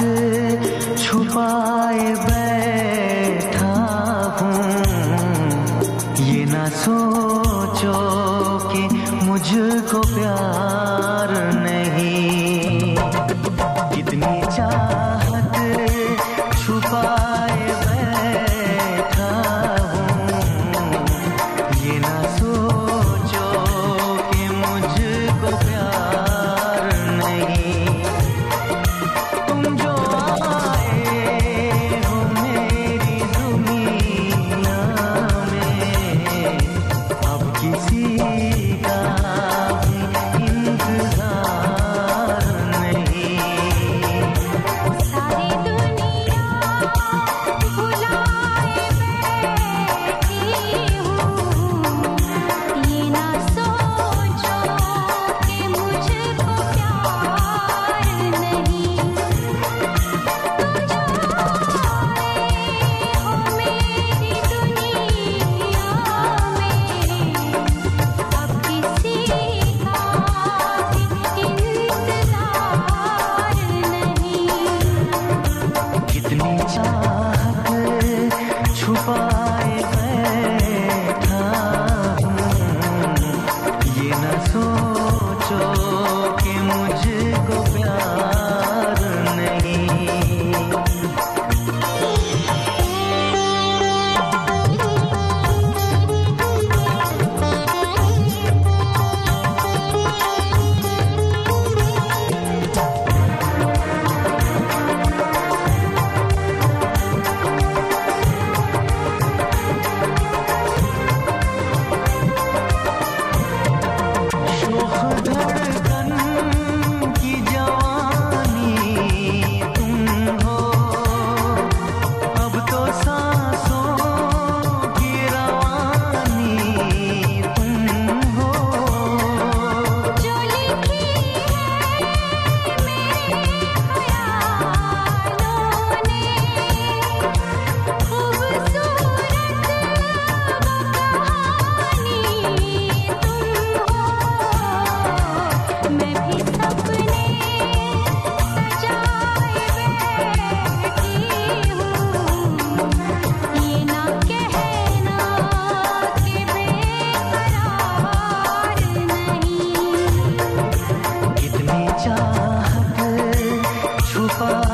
छुपाए बैठा हूँ, ये ना सोचो कि मुझको प्यार नहीं। कितनी चाहत छुपाए बैठा हूँ, ये ना सोचो कि मुझको प्यार नहीं। तुम जो आए हो मेरी दुनिया में, अब किसी का भी इंतजार नहीं। सारी दुनिया भुलाए बैठी हूँ, ये ना सोचो कि मुझको प्यार नहीं। तुम जो आए हो मेरी दुनिया में, अब किसी का भी इंतजार नहीं। कितनी चाहत छुपाए बैठा हूँ, ये न सोचो कि मुझको प्यार नहीं। शोख धड़कन की जवानी तुम हो, अब तो सांसों की रवानी तुम हो। जो लिखी है मेरे ख्यालों ने, खूबसूरत कहानी तुम हो। मैं भी सपने सजाए बैठी हूँ, ये ना कहना कि बेकरार नहीं। कितनी चाहत छुपा